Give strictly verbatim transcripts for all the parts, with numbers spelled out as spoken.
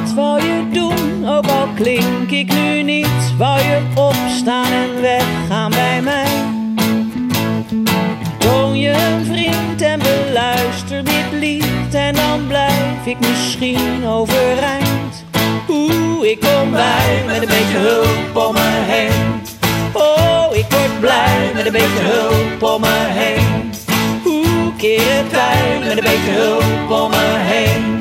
Wat wou je doen, ook al klink ik nu niet? Wou je opstaan en weggaan bij mij? Toon je een vriend en beluister dit lied, en dan blijf ik misschien overeind. Oeh, ik kom bij met een beetje hulp om me heen. Oh, ik word blij met een beetje hulp om me heen. Oeh, keer het tijd met een beetje hulp om me heen.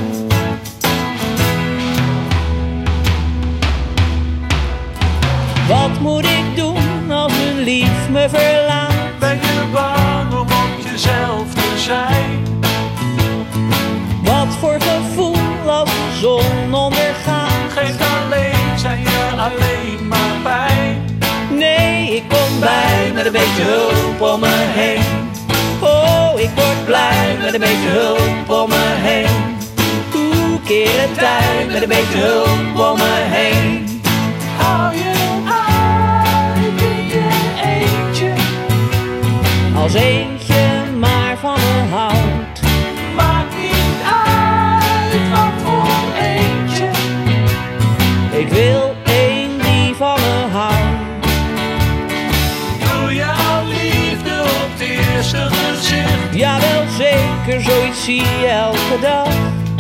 Wat moet ik doen als mijn lief me verlaat? Ben je bang om op jezelf te zijn? Wat voor gevoel als de zon ondergaat? Geeft alleen, zijn je alleen maar pijn? Nee, ik kom bij met een beetje hulp om me heen. Oh, ik word blij met een beetje hulp om me heen. Oeh, keer het tijd met een beetje hulp om me heen. Hou je uit in je eentje, Als eentje maar van me houdt. maakt niet uit wat voor eentje. Ik wil één die van me houdt. Doe je al liefde op het eerste gezicht? Jawel zeker, zoiets zie je elke dag.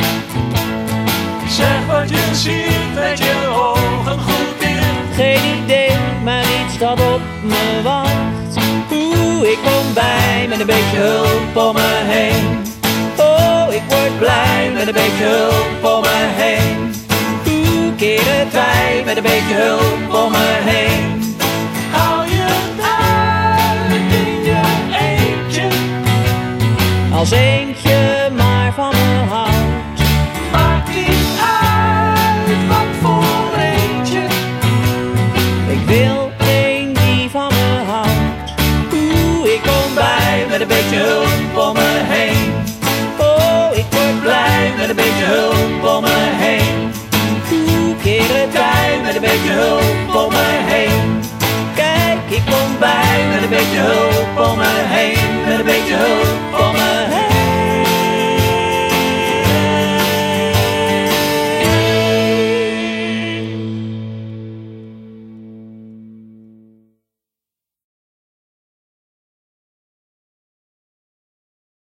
Zeg wat je ziet met je ogen goed dicht. Geen idee, maar iets dat op me wacht. Oeh, ik kom bij met een beetje hulp om me heen. Oh, ik word blij met een beetje hulp om me heen. Oeh, keer het tijd met een beetje hulp om me heen. Hou je uit in je eentje, Als eentje maar van me houdt. maakt niet uit wat voor eentje. Ik wil één die van me houdt. Oeh, ik kom bij met een beetje hulp om me heen. Oh, ik word blij met een beetje hulp om me heen. Oeh, keer het tijd met een beetje hulp om me heen. Kijk, ik kom bij met een beetje hulp om me heen. Met een beetje hulp om me heen.